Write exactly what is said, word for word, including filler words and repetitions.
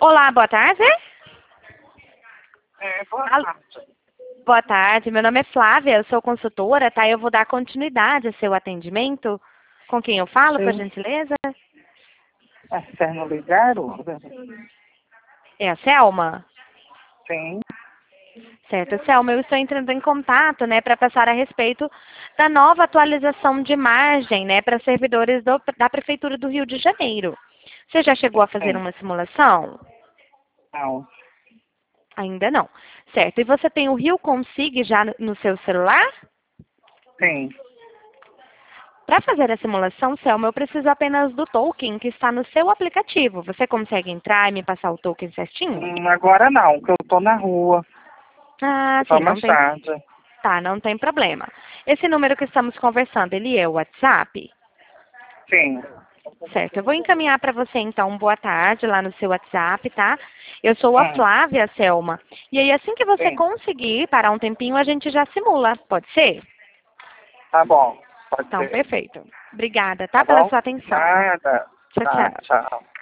Olá, boa tarde. É, boa Alô? tarde. Boa tarde, meu nome é Flávia, eu sou consultora, tá? Eu vou dar continuidade ao seu atendimento. Com quem eu falo, por Sim. gentileza? É Serno Ligaro? É a Selma? Sim. Certo, Selma, eu estou entrando em contato, né, para passar a respeito da nova atualização de margem, né, para servidores do- da Prefeitura do Rio de Janeiro. Você já chegou a fazer Sim. uma simulação? Não. Ainda não. Certo, e você tem o Rio Consig já no no seu celular? Sim. Para fazer a simulação, Selma, eu preciso apenas do token que está no seu aplicativo. Você consegue entrar e me passar o token certinho? Hum, agora não, que eu tô na rua. Ah, Só sim, não mais tem. tarde. Tá, não tem problema. Esse número que estamos conversando, ele é o WhatsApp? Sim. Certo, eu vou encaminhar para você então, boa tarde, lá no seu WhatsApp, tá? Eu sou a Hum, Flávia, Selma. E aí, assim que você sim. conseguir parar um tempinho, a gente já simula. Pode ser? Tá bom. Pode Então, ser. perfeito. Obrigada, Tá tá? Pela bom? sua atenção. Nada. Tchau, Tá, tchau. tchau.